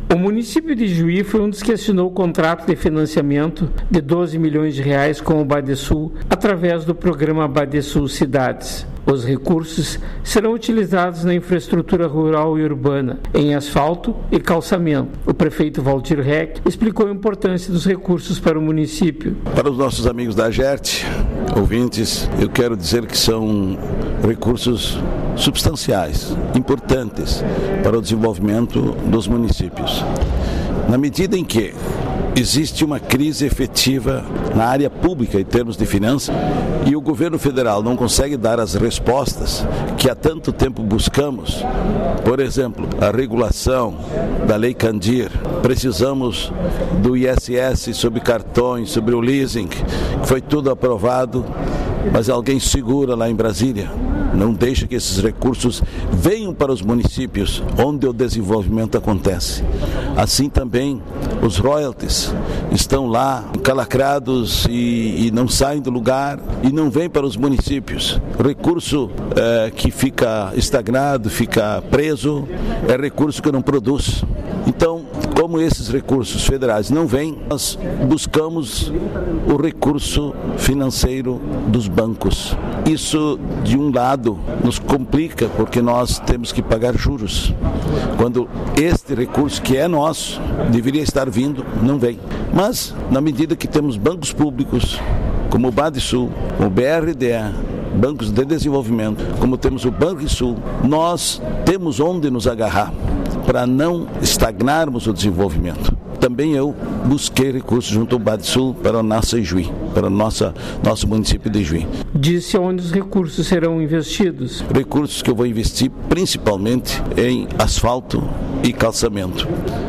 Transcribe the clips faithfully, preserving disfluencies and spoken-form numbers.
O município de Juí foi um dos que assinou o contrato de financiamento de doze milhões de reais com o Badesul através do programa Badesul Cidades. Os recursos serão utilizados na infraestrutura rural e urbana, em asfalto e calçamento. O prefeito Valdir Reck explicou a importância dos recursos para o município. Para os nossos amigos da AGERT, ouvintes, eu quero dizer que são recursos substanciais, importantes para o desenvolvimento dos municípios. Na medida em que existe uma crise efetiva na área pública em termos de finanças e o governo federal não consegue dar as respostas que há tanto tempo buscamos, por exemplo, a regulação da Lei Candir, precisamos do I S S sobre cartões, sobre o leasing, que foi tudo aprovado, mas alguém segura lá em Brasília, não deixa que esses recursos venham para os municípios onde o desenvolvimento acontece. Assim também os royalties estão lá encalacrados e, e não saem do lugar e não vêm para os municípios. O recurso é, que fica estagnado, fica preso, é recurso que não produz. Então, como esses recursos federais não vêm, nós buscamos o recurso financeiro dos bancos. Isso, de um lado, nos complica porque nós temos que pagar juros. Quando este recurso, que é nosso, deveria estar vindo, não vem. Mas, na medida que temos bancos públicos, como o Badesul, o B R D E, bancos de desenvolvimento, como temos o Banrisul, nós temos onde nos agarrar para não estagnarmos o desenvolvimento. Também eu busquei recursos junto ao Badesul para a nossa Juí, para o nossa, nosso município de Juí. Disse onde os recursos serão investidos. Recursos que eu vou investir principalmente em asfalto e calçamento.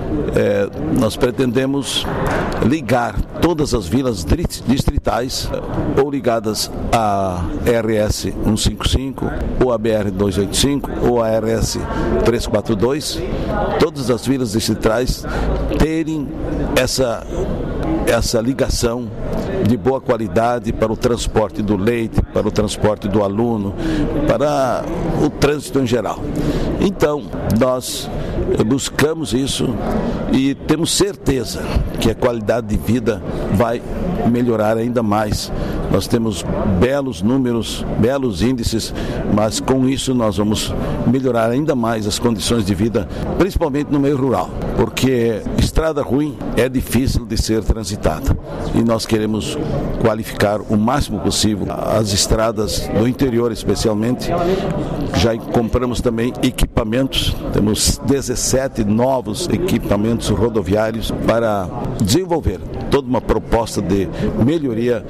É, nós pretendemos ligar todas as vilas distritais ou ligadas a R S cento e cinquenta e cinco, ou a B R duzentos e oitenta e cinco, ou a R S trezentos e quarenta e dois, todas as vilas distritais terem essa, essa ligação de boa qualidade para o transporte do leite, para o transporte do aluno, para o trânsito em geral. Então, nós buscamos isso e temos certeza que a qualidade de vida vai melhorar ainda mais. Nós temos belos números, belos índices, mas com isso nós vamos melhorar ainda mais as condições de vida, principalmente no meio rural, porque estrada ruim é difícil de ser transitada e nós queremos qualificar o máximo possível as estradas do interior, especialmente. Já compramos também equipamentos, temos dezessete novos equipamentos rodoviários para desenvolver toda uma proposta de melhoria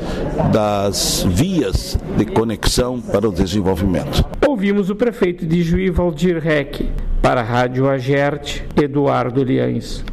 das vias de conexão para o desenvolvimento. Ouvimos o prefeito de Juí, Valdir Reck. Para a Rádio AGERT, Eduardo Liães.